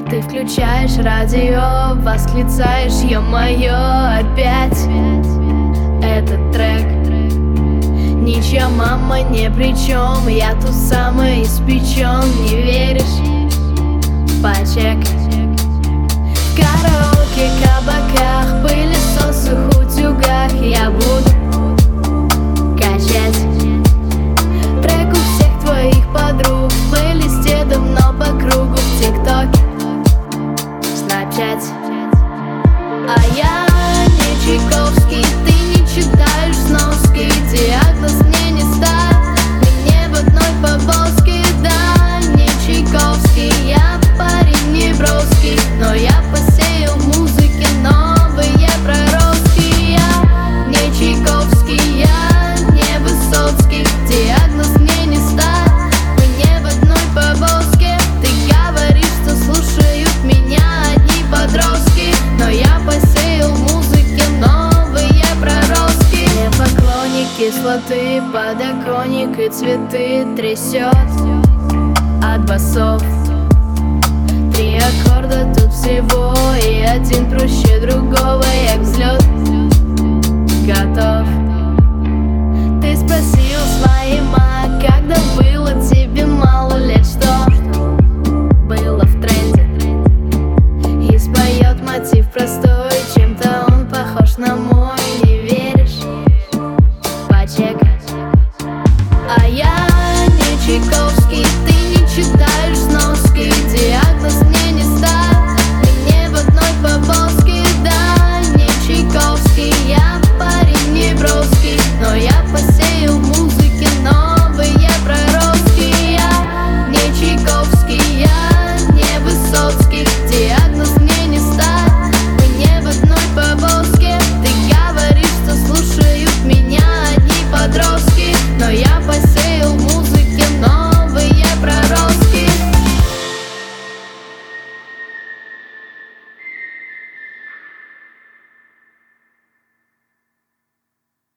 Ты включаешь радио, восклицаешь: ё-моё, опять этот трек. Ничья мама ни при чем, я тут самый испечен. Не веришь? Почек. В караоке, кабаках, пылесосах, утюгах я буду качать трек у всех твоих подруг. В плейлисте давно по кругу, в ТикТоке, Снапчат. А я не Чайковский, ты не читаешь сноски. Диагноз мне не ставь, мне в одной повозке. Да, не Чайковский, я парень не броский, но я посеял в музыке новые проростки. Я не Чайковский, я не Высоцкий. Диагноз мне не ставь, мне в одной повозке. Ты говоришь, что слушают меня одни подростки, но я посеял в музыке новые проростки. Не поклонник кислоты, подоконник и цветы трясет от басов. 3 аккорда тут всего, и один проще другого. Я к взлету готов. Ты спросил своей ма, когда было тебе мало лет, что было в тренде, и споет мотив простой, чем-то он похож на мой. Не веришь? Почек. А я не Чайковский, ты